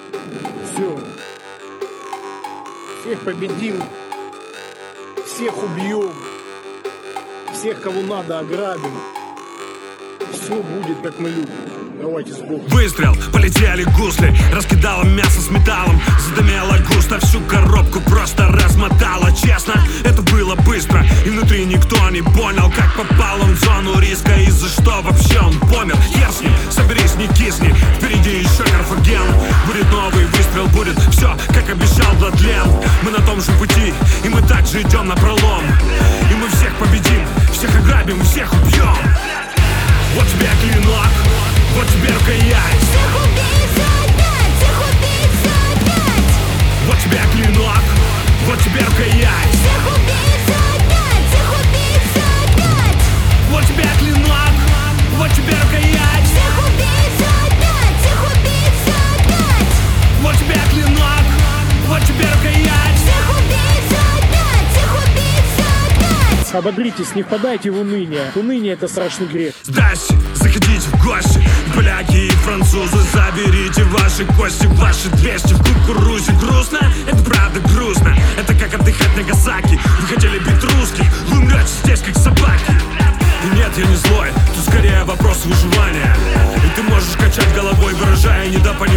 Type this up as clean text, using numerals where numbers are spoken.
Все. Всех победим. Всех убьем. Всех, кого надо, ограбим. Все будет, как мы любим. Давайте с Богом. Выстрел, полетели гусли, раскидала мясо с металлом, задымела густо, всю коробку просто размотала. Честно, это было быстро, и внутри никто не понял, как попал он в зону риска, и за что вообще он помер. Хер с ним, соберись, не кисни, впереди еще Карфаген. Будет новый выстрел, будет все, как обещал Владлен. Мы на том же пути, и мы также идем на пролом. И мы всех победим, всех ограбим, всех убьем. Вот тебе клинок, вот тебе рукоять. Всех убить за пять, всех убить за пять. Вот тебе клинок, вот тебе рукоять. Всех убить за пять, всех убить за пять. Вот тебе клинок, вот тебе рукоять. Всех убить за пять, всех убить за пять. Вот тебе клинок, вот тебе рукоять. Всех убить за пять, всех убить за пять. Ободритесь, не впадайте в уныние. Уныние — это страшный грех. Здрасте, заходите в гости. Поляки и французы, заберите ваши кости. Ваши 200 в кукурузе. Грустно? Это правда грустно. Это как отдыхать на Гасаки. Вы хотели бить русских, вы умрете здесь как собаки. И нет, я не злой, тут скорее вопрос выживания. И ты можешь качать головой, выражая недопонимание.